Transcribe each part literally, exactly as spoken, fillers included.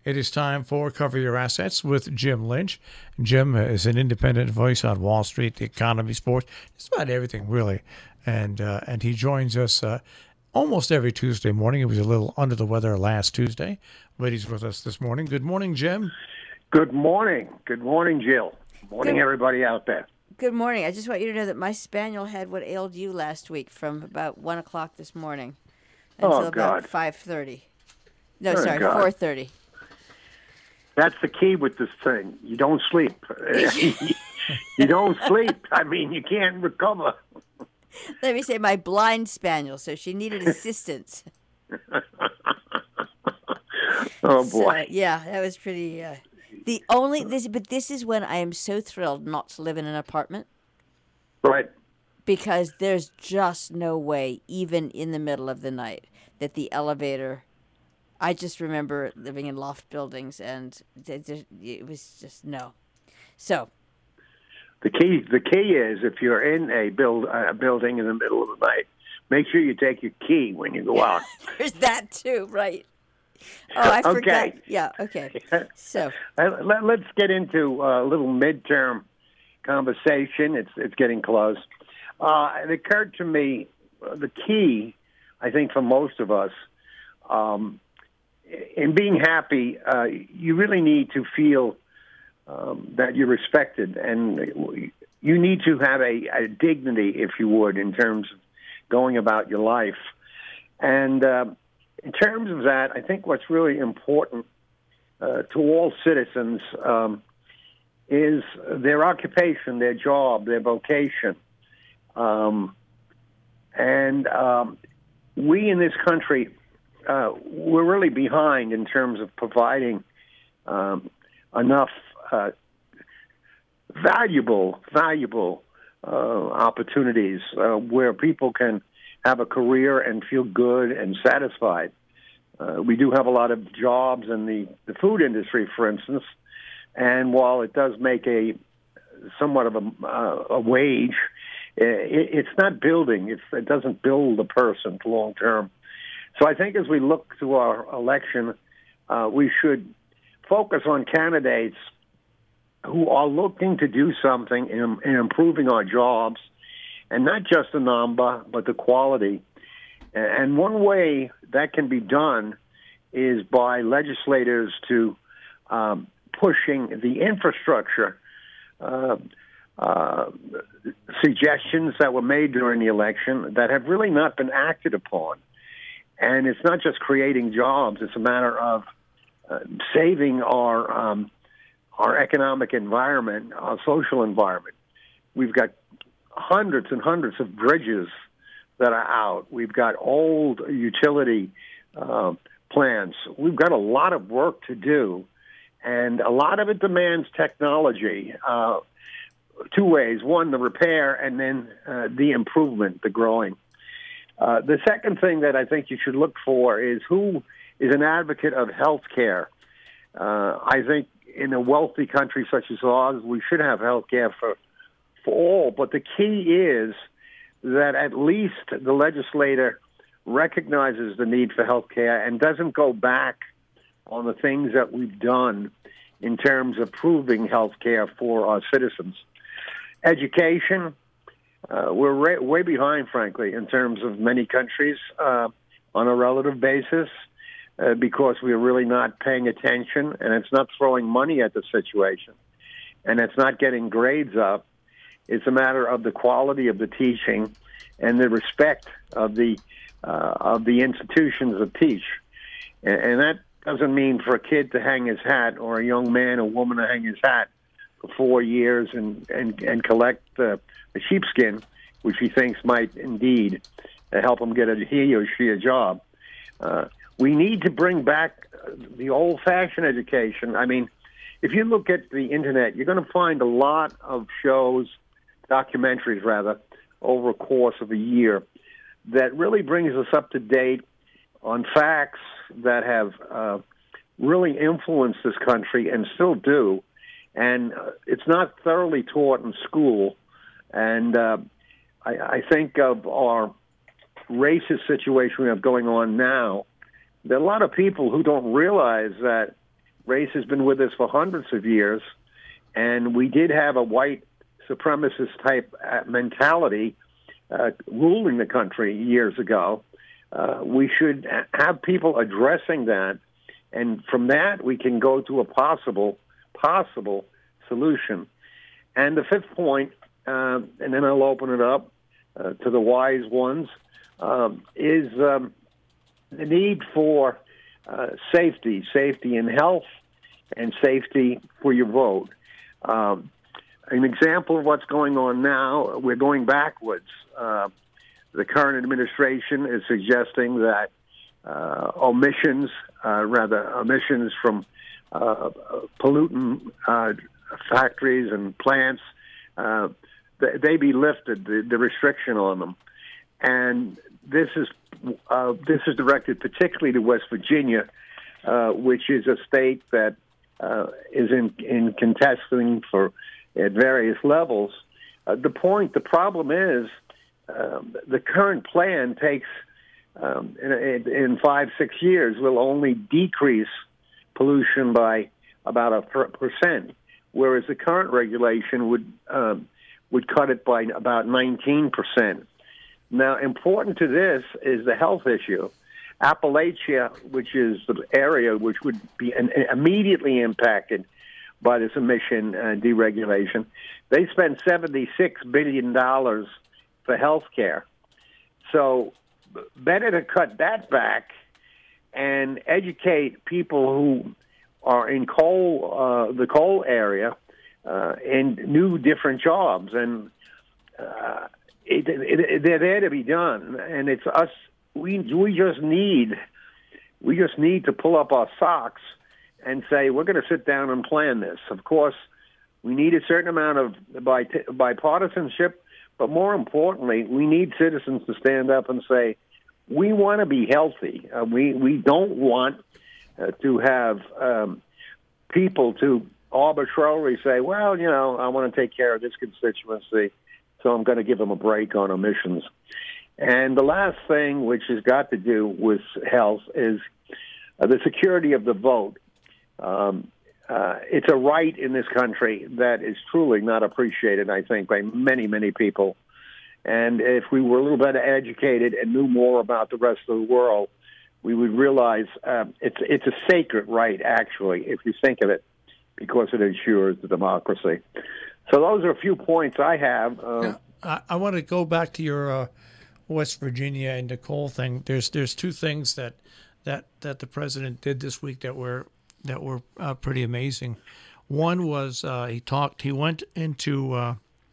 It is time for Cover Your Assets with Jim Lynch. Jim is an independent voice on Wall Street, the economy, sports, just about everything, really. And uh, and he joins us uh, almost every Tuesday morning. He was a little under the weather last Tuesday, but he's with us this morning. Good morning, Jim. Good morning. Good morning, Jill. Good morning, Good. everybody out there. Good morning. I just want you to know that my spaniel had what ailed you last week from about one o'clock this morning until Oh, about God. five thirty. No, Oh, sorry, God. four thirty. That's the key with this thing. You don't sleep. You don't sleep. I mean, you can't recover. Let me say my blind spaniel, so she needed assistance. Oh, So, boy. yeah, that was pretty. Uh, the only this, but this is when I am so thrilled not to live in an apartment Right. because there's just no way, even in the middle of the night, that the elevator. I just remember living in loft buildings, and th- th- it was just no. So The key The key is if you're in a build a building in the middle of the night, make sure you take your key when you go out. there's that too, right? Oh, I Okay. forgot. Yeah, okay. So Uh, Let, let's get into a little midterm conversation. It's it's getting close. Uh, it occurred to me uh, the key, I think, for most of us, um, in being happy, uh, you really need to feel um, that you're respected, and you need to have a, a dignity, if you would, in terms of going about your life. And uh, in terms of that, I think what's really important uh, to all citizens um, is their occupation, their job, their vocation. Um, and um, we in this country, uh, we're really behind in terms of providing um, enough uh, valuable, valuable uh, opportunities uh, where people can have a career and feel good and satisfied. Uh, we do have a lot of jobs in the, the food industry, for instance, and while it does make a somewhat of a, uh, a wage, it, it's not building. It's, it doesn't build a person long term. So I think as we look to our election, uh, we should focus on candidates who are looking to do something in, in improving our jobs, and not just the number, but the quality. And one way that can be done is by legislators to um, pushing the infrastructure uh, uh, suggestions that were made during the election that have really not been acted upon. And it's not just creating jobs; it's a matter of uh, saving our um, our economic environment, our social environment. We've got hundreds and hundreds of bridges that are out. We've got old utility uh, plants. We've got a lot of work to do, and a lot of it demands technology. Uh, two ways: one, the repair, and then uh, the improvement, the growing. Uh, the second thing that I think you should look for is who is an advocate of health care. Uh, I think in a wealthy country such as ours, we should have health care for, for all. But the key is that at least the legislator recognizes the need for health care and doesn't go back on the things that we've done in terms of proving health care for our citizens. Education. Uh, we're way, way behind, frankly, in terms of many countries uh, on a relative basis uh, because we're really not paying attention, and it's not throwing money at the situation, and it's not getting grades up. It's a matter of the quality of the teaching and the respect of the uh, of the institutions that teach, and, and that doesn't mean for a kid to hang his hat or a young man or woman to hang his hat for four years and and, and collect uh, a sheepskin, which he thinks might indeed uh, help him get a he or she a job. Uh, we need to bring back the old-fashioned education. I mean, if you look at the internet, you're going to find a lot of shows, documentaries rather, over a course of a year that really brings us up to date on facts that have uh, really influenced this country and still do. And uh, it's not thoroughly taught in school. And uh, I, I think of our racist situation we have going on now. There are a lot of people who don't realize that Race has been with us for hundreds of years, and we did have a white supremacist type mentality uh, ruling the country years ago. Uh, we should have people addressing that, and from that we can go to a possible possible solution. And the fifth point, uh, and then I'll open it up uh, to the wise ones, um, is um, the need for uh, safety, safety in health, and safety for your vote. Um, an example of what's going on now, we're going backwards. Uh, the current administration is suggesting that uh, emissions, uh, rather emissions from uh, pollutant uh, factories and plants, uh, they be lifted, the, the restriction on them. And this is uh, this is directed particularly to West Virginia, uh, which is a state that uh, is in, in contesting for at various levels. Uh, the point, the problem is, um, the current plan takes um, in, in five, six years will only decrease pollution by about a per- percent, whereas the current regulation would um, would cut it by about nineteen percent. Now, important to this is the health issue. Appalachia, which is the area which would be an, immediately impacted by this emission uh, deregulation, they spend seventy-six billion dollars for health care. So better to cut that back and educate people who are in coal, uh, the coal area, uh, in new different jobs. And uh, it, it, it, they're there to be done. And it's us, we, we just need, we just need to pull up our socks and say, we're going to sit down and plan this. Of course, we need a certain amount of bipartisanship, but more importantly, we need citizens to stand up and say, we want to be healthy. Uh, we, we don't want uh, to have um, people to arbitrarily say, well, you know, I want to take care of this constituency, so I'm going to give them a break on emissions. And the last thing, which has got to do with health, is uh, the security of the vote. Um, uh, it's a right in this country that is truly not appreciated, I think, by many, many people. And if we were a little better educated and knew more about the rest of the world, we would realize uh, it's it's a sacred right, actually, if you think of it, because it ensures the democracy. So those are a few points I have. Uh, yeah, I, I want to go back to your uh, West Virginia and the coal thing. There's there's two things that that that the president did this week that were that were uh, pretty amazing. One was uh, he talked. He went into uh,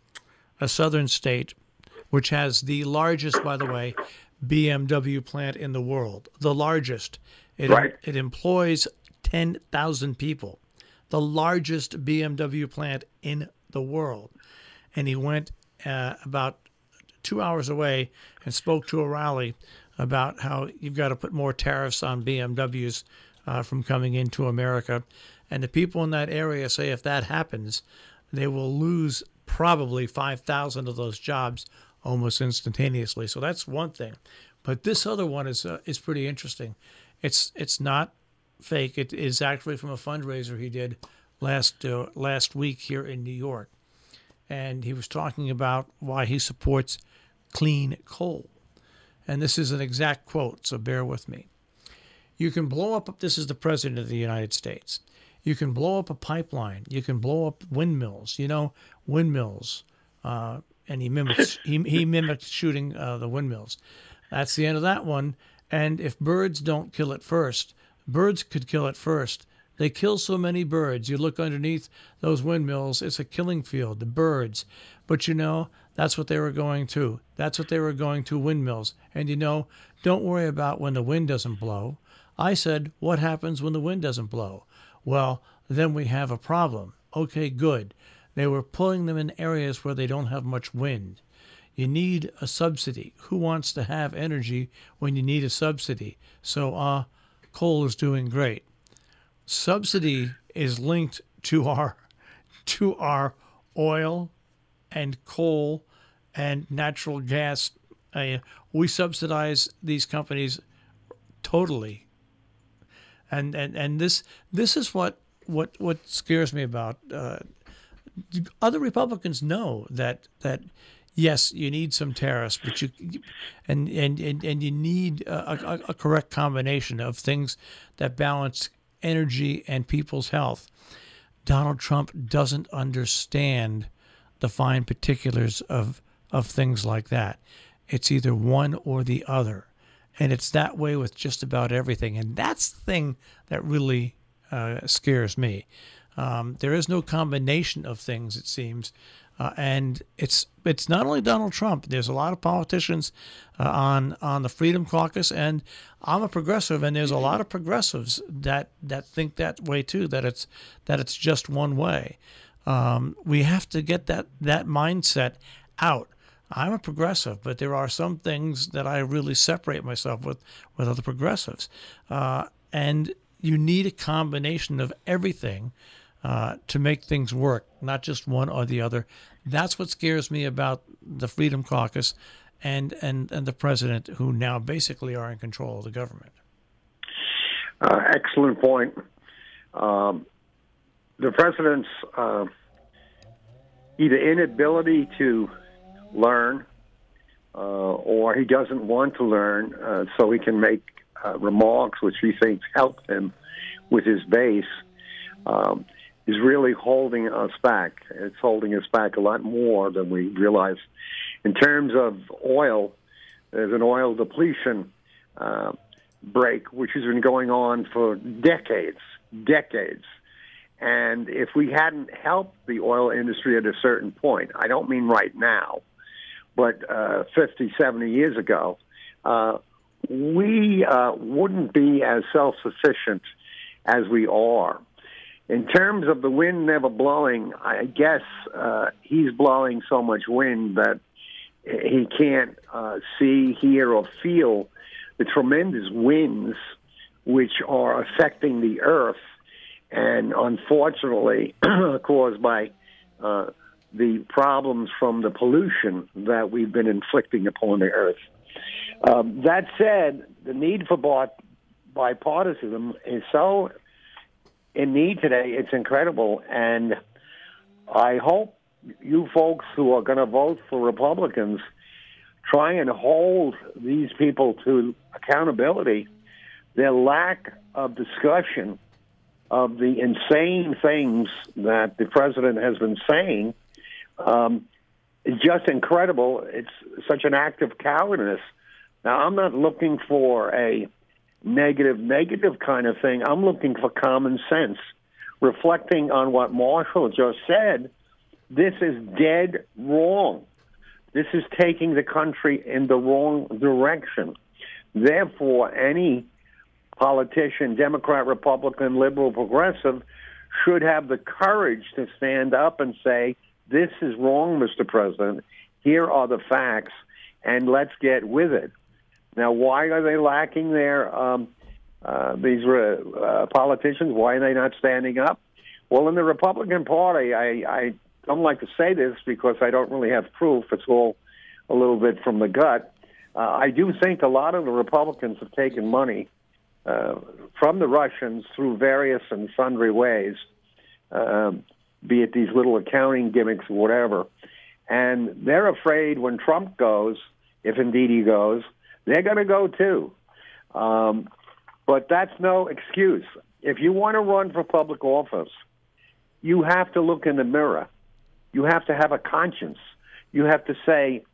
a southern state, which has the largest, by the way, B M W plant in the world. The largest. It, right. It employs ten thousand people. The largest B M W plant in the world. And he went uh, about two hours away and spoke to a rally about how you've got to put more tariffs on B M Ws uh, from coming into America. And the people in that area say if that happens, they will lose probably five thousand of those jobs almost instantaneously. So that's one thing. But this other one is uh, is pretty interesting. It's it's not fake. It is actually from a fundraiser he did last uh, last week here in New York. And he was talking about why he supports clean coal. And this is an exact quote, so bear with me. You can blow up, this is the President of the United States. You can blow up a pipeline. You can blow up windmills. You know, windmills. Uh, and he mimics, he, he mimics shooting uh, the windmills. That's the end of that one. And if birds don't kill it first, birds could kill it first. They kill so many birds. You look underneath those windmills, it's a killing field, the birds. But you know, that's what they were going to. That's what they were going to, windmills. And you know, don't worry about when the wind doesn't blow. I said, what happens when the wind doesn't blow? Well, then we have a problem. Okay, good. They were pulling them in areas where they don't have much wind. You need a subsidy. Who wants to have energy when you need a subsidy? So, uh, coal is doing great. Subsidy is linked to our to our oil and coal and natural gas. Uh, we subsidize these companies totally. and and and this this is what what what scares me about. Uh, other Republicans know that that. Yes, you need some tariffs, but you and and and, and you need a, a, a correct combination of things that balance energy and people's health. Donald Trump doesn't understand the fine particulars of of things like that. It's either one or the other, and it's that way with just about everything. And that's the thing that really uh, scares me. Um, there is no combination of things, it seems. Uh, and it's it's not only Donald Trump. There's a lot of politicians uh, on on the Freedom Caucus, and I'm a progressive, and there's a lot of progressives that, that think that way too. That it's that it's just one way. Um, we have to get that that mindset out. I'm a progressive, but there are some things that I really separate myself with with other progressives, uh, and you need a combination of everything. Uh, to make things work, not just one or the other. That's what scares me about the Freedom Caucus and, and, and the president, who now basically are in control of the government. Uh, excellent point. Um, the president's uh, either inability to learn uh, or he doesn't want to learn uh, so he can make uh, remarks which he thinks help him with his base. Um, is really holding us back. It's holding us back a lot more than we realize. In terms of oil, there's an oil depletion uh, break, which has been going on for decades, decades. And if we hadn't helped the oil industry at a certain point, I don't mean right now, but uh, fifty, seventy years ago, uh, we uh, wouldn't be as self-sufficient as we are. In terms of the wind never blowing, I guess uh, he's blowing so much wind that he can't uh, see, hear, or feel the tremendous winds which are affecting the earth and unfortunately caused by uh, the problems from the pollution that we've been inflicting upon the earth. Um, that said, the need for bipartisanship is so in need today, it's incredible, and I hope you folks who are going to vote for Republicans try and hold these people to accountability. Their lack of discussion of the insane things that the president has been saying um, is just incredible. It's such an act of cowardice. Now, I'm not looking for a negative, negative kind of thing. I'm looking for common sense. Reflecting on what Marshall just said, this is dead wrong. This is taking the country in the wrong direction. Therefore, any politician, Democrat, Republican, liberal, progressive, should have the courage to stand up and say, this is wrong, Mister President. Here are the facts, and let's get with it. Now, why are they lacking their, um, uh, these uh, politicians? Why are they not standing up? Well, in the Republican Party, I, I don't like to say this because I don't really have proof. It's all a little bit from the gut. Uh, I do think a lot of the Republicans have taken money uh, from the Russians through various and sundry ways, uh, be it these little accounting gimmicks or whatever. And they're afraid when Trump goes, if indeed he goes, they're going to go too. Um, but that's no excuse. If you want to run for public office, you have to look in the mirror. You have to have a conscience. You have to say,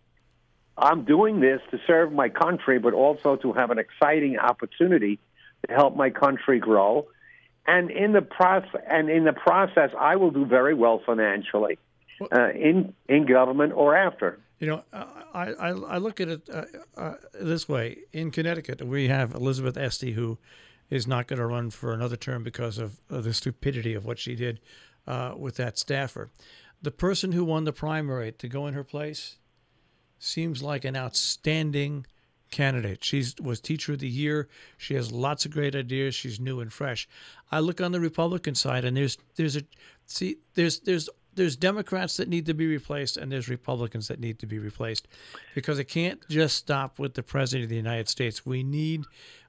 I'm doing this to serve my country, but also to have an exciting opportunity to help my country grow. And in the process, and in the process, I will do very well financially uh, in in government or after. You know, I, I, I look at it uh, uh, this way. In Connecticut, we have Elizabeth Esty, who is not going to run for another term because of, of the stupidity of what she did uh, with that staffer. The person who won the primary to go in her place seems like an outstanding candidate. She was Teacher of the Year. She has lots of great ideas. She's new and fresh. I look on the Republican side, and there's there's a see there's there's There's Democrats that need to be replaced, and there's Republicans that need to be replaced, because it can't just stop with the President of the United States. We need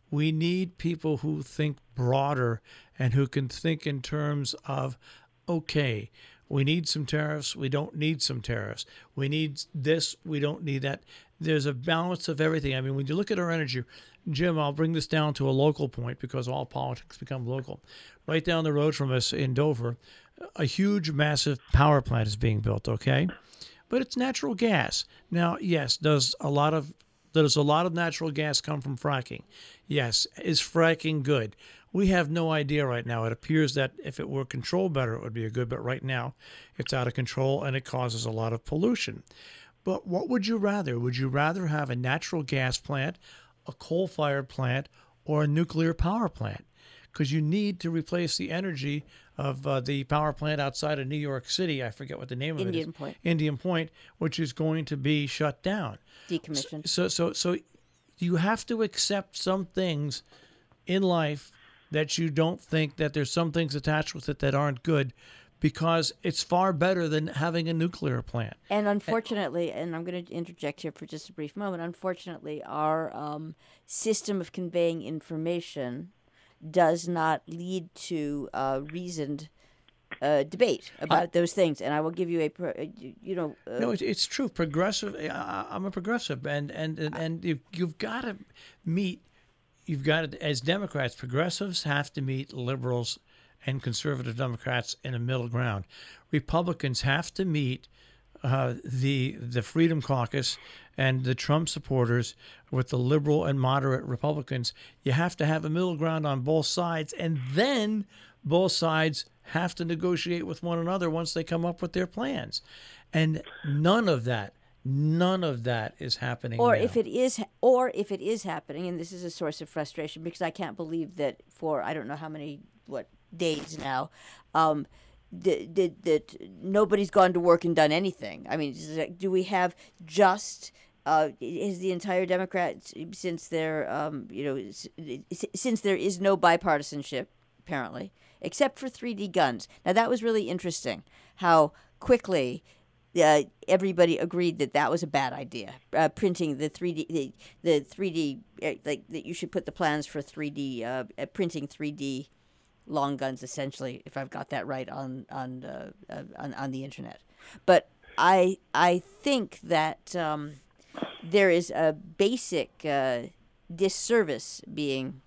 We need people who think broader and who can think in terms of, okay, we need some tariffs, we don't need some tariffs. We need this, we don't need that. There's a balance of everything. I mean, when you look at our energy, Jim, I'll bring this down to a local point because all politics become local. Right down the road from us in Dover, a huge, massive power plant is being built, okay? But it's natural gas. Now, yes, does a lot of does a lot of natural gas come from fracking? Yes. Is fracking good? We have no idea right now. It appears that if it were controlled better, it would be a good, but right now it's out of control and it causes a lot of pollution. But what would you rather? Would you rather have a natural gas plant, a coal-fired plant, or a nuclear power plant? Because you need to replace the energy of uh, the power plant outside of New York City. I forget what the name of Indian it is. Point. Indian Point, which is going to be shut down. Decommissioned. So, so, so you have to accept some things in life that you don't think that there's some things attached with it that aren't good, because it's far better than having a nuclear plant. And unfortunately, and I'm going to interject here for just a brief moment, unfortunately, our um, system of conveying information does not lead to uh, reasoned uh, debate about I, those things. And I will give you a, uh, you know... Uh, no, it, it's true. Progressive, I, I'm a progressive, and, and, and, and you've, you've got to meet, you've got to, as Democrats, progressives have to meet liberals and conservative Democrats in a middle ground. Republicans have to meet uh, the the Freedom Caucus and the Trump supporters with the liberal and moderate Republicans. You have to have a middle ground on both sides, and then both sides have to negotiate with one another once they come up with their plans. And none of that, none of that is happening Or now. if it is, or if it is happening, and this is a source of frustration because I can't believe that for I don't know how many what. days now, um, that, that, that nobody's gone to work and done anything. I mean, do we have just, uh, is the entire Democrats, since there, um, you know, since there is no bipartisanship, apparently, except for three D guns. Now, that was really interesting, how quickly uh, everybody agreed that that was a bad idea, uh, printing the three D, the, the three D, uh, like, that you should put the plans for three D, uh, printing three D long guns, essentially, if I've got that right on on uh, uh, on, on the internet. But I I think that um, there is a basic uh, disservice being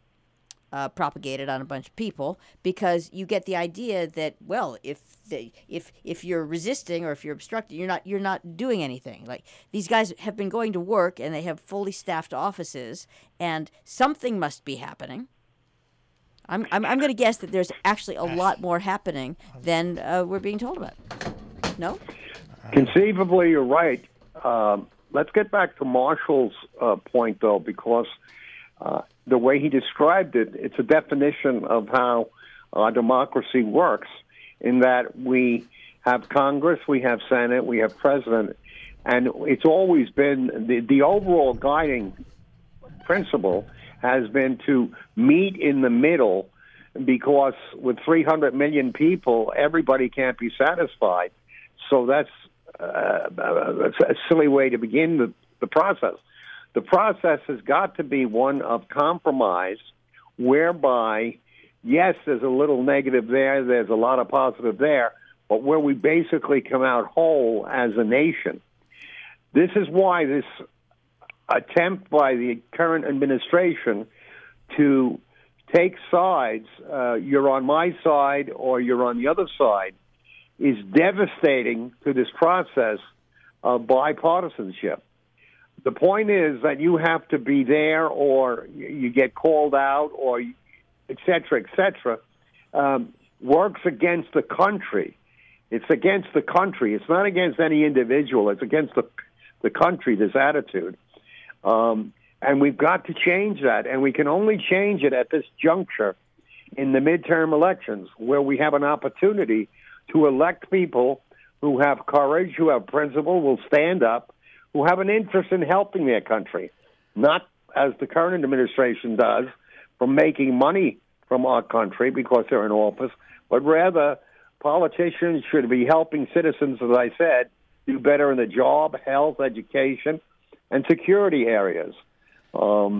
uh, propagated on a bunch of people, because you get the idea that, well, if the, if if you're resisting or if you're obstructing, you're not you're not doing anything. Like, these guys have been going to work and they have fully staffed offices, and something must be happening. I'm I'm, I'm going to guess that there's actually a lot more happening than uh, we're being told about. No? Conceivably, you're right. Um, let's get back to Marshall's uh, point, though, because uh, the way he described it, it's a definition of how our democracy works, in that we have Congress, we have Senate, we have President, and it's always been the, the overall guiding principle has been to meet in the middle, because with three hundred million people, everybody can't be satisfied. So that's uh, a silly way to begin the, the process. The process has got to be one of compromise, whereby, yes, there's a little negative there, there's a lot of positive there, but where we basically come out whole as a nation. This is why this attempt by the current administration to take sides, uh, you're on my side or you're on the other side, is devastating to this process of bipartisanship. The point is that you have to be there, or you get called out, or et cetera, et cetera, um, works against the country. It's against the country. It's not against any individual. It's against the, the country, this attitude. Um, and we've got to change that, and we can only change it at this juncture in the midterm elections, where we have an opportunity to elect people who have courage, who have principle, will stand up, who have an interest in helping their country, not as the current administration does, from making money from our country because they're in office, but rather politicians should be helping citizens, as I said, do better in the job, health, education, and security areas. Um,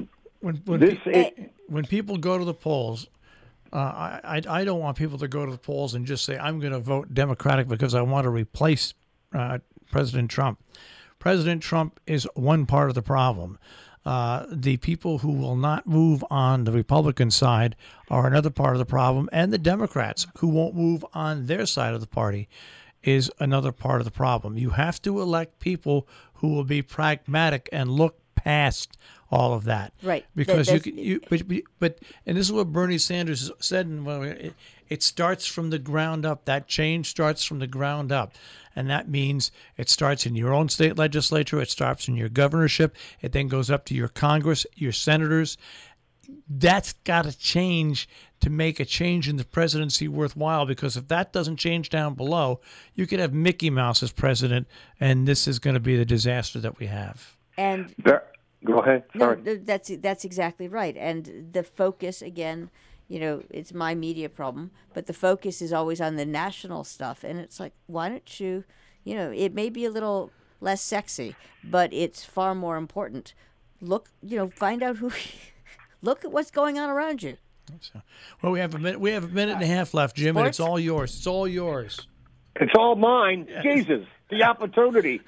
when when, This pe- it, when people go to the polls, uh, I, I I don't want people to go to the polls and just say I'm going to vote Democratic because I want to replace uh, President Trump. President Trump is one part of the problem. Uh, the people who will not move on the Republican side are another part of the problem, and the Democrats who won't move on their side of the party is another part of the problem. You have to elect people who will be pragmatic and look past all of that, Right. Because That- you, that's- can- you, but, but, but, and this is what Bernie Sanders said. And well, it, it starts from the ground up. That change starts from the ground up, and that means it starts in your own state legislature. It starts in your governorship. It then goes up to your Congress, your senators. That's got to change to make a change in the presidency worthwhile, because if that doesn't change down below, you could have Mickey Mouse as president, and this is going to be the disaster that we have. And there, go ahead. no, Sorry. th- that's that's exactly right. And the focus again, you know, it's my media problem, but the focus is always on the national stuff, and it's like, why don't you, you know, it may be a little less sexy, but it's far more important. Look, you know, find out who. Look at what's going on around you. So, well, we have a minute. We have a minute and a half left, Jim, and it's Sports? all yours. It's all yours. It's all mine. Jesus, the opportunity.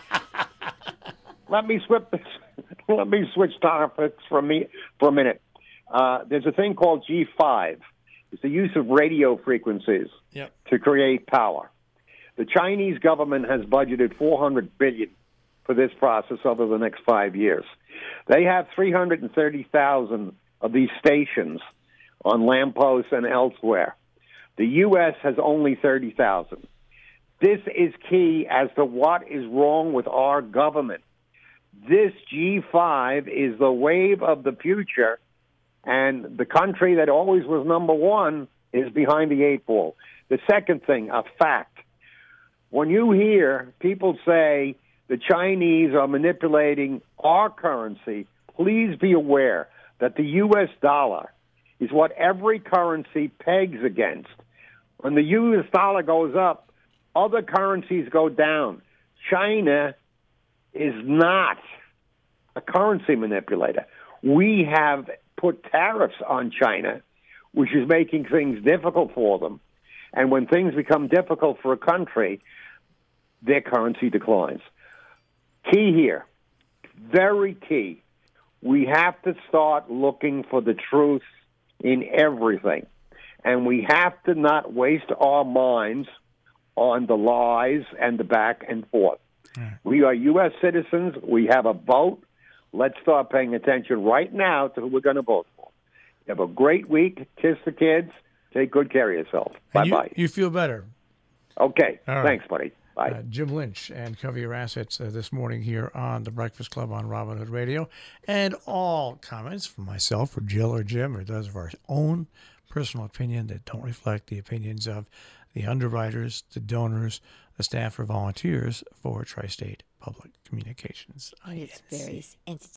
Let me switch. Let me switch topics for me for a minute. Uh, there's a thing called G five. It's the use of radio frequencies Yep. to create power. The Chinese government has budgeted four hundred billion dollars for this process over the next five years. They have three hundred thirty thousand of these stations on lampposts and elsewhere. The U S has only thirty thousand. This is key as to what is wrong with our government. This G five is the wave of the future, and the country that always was number one is behind the eight ball. The second thing, a fact. When you hear people say the Chinese are manipulating our currency, please be aware that the U S dollar is what every currency pegs against. When the U S dollar goes up, other currencies go down. China is not a currency manipulator. We have put tariffs on China, which is making things difficult for them. And when things become difficult for a country, their currency declines. Key here, very key. We have to start looking for the truth in everything. And we have to not waste our minds on the lies and the back and forth. Right. We are U S citizens. We have a vote. Let's start paying attention right now to who we're going to vote for. Have a great week. Kiss the kids. Take good care of yourself. Bye-bye. You, you feel better. Okay. All Thanks, right. buddy. Bye. Uh, Jim Lynch and Cover Your Assets uh, this morning here on the Breakfast Club on Robin Hood Radio. And all comments from myself or Jill or Jim or those of our own personal opinion that don't reflect the opinions of the underwriters, the donors, the staff or volunteers for Tri-State Public Communications. It's very